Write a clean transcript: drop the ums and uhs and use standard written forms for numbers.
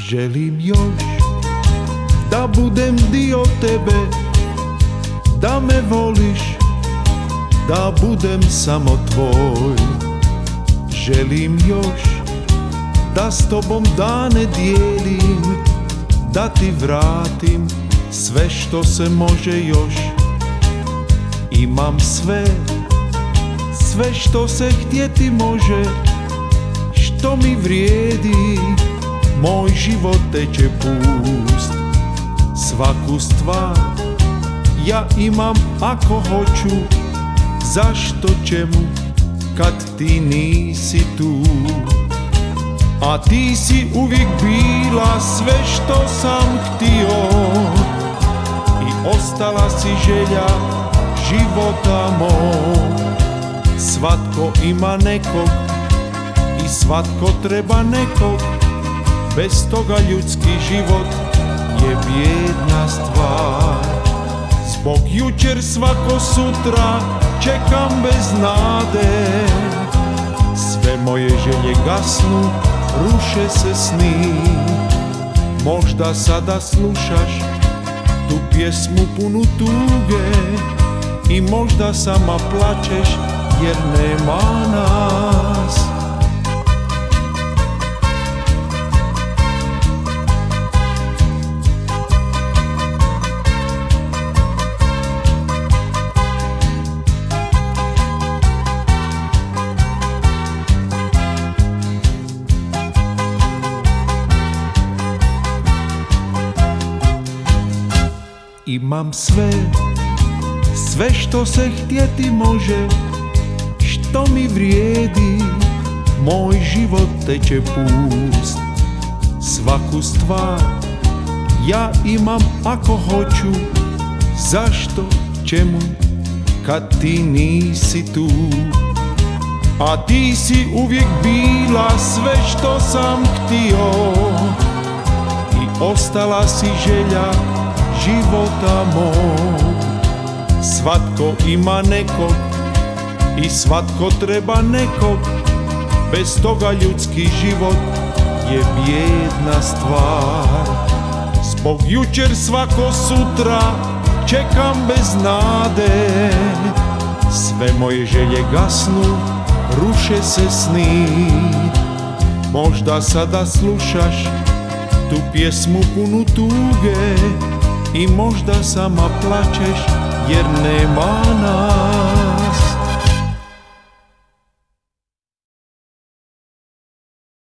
Želim još da budem dio tebe, da me voliš, da budem samo tvoj. Želim još da s tobom dane dijelim, da ti vratim sve što se može još. Imam sve što se htjeti može, što mi vrijedi, moj život teče pust. Svaku stvar ja imam ako hoću, zašto čemu kad ti nisi tu? A ti si uvijek bila sve što sam htio i ostala si želja života mog. Svatko ima nekog i svatko treba nekog, bez toga ljudski život je bijedna stvar. Zbog jučer svako sutra čekam bez nade, sve moje želje gasnu, ruše se sni. Možda sada slušaš tu pjesmu punu tuge i možda sama plačeš jer nema nas. Imam sve što se htjeti može, što mi vrijedi, moj život teče pust. Svaku stvar ja imam ako hoću, zašto, čemu, kad ti nisi tu? A ti si uvijek bila sve što sam htio i ostala si želja života mog. Svatko ima nekog i svatko treba nekog, bez toga ljudski život je bijedna stvar. Zbog jučer svako sutra čekam bez nade, sve moje želje gasnu, ruše se sni. Možda sada slušaš tu pjesmu punu tuge i možda sama plačeš jer nema nas.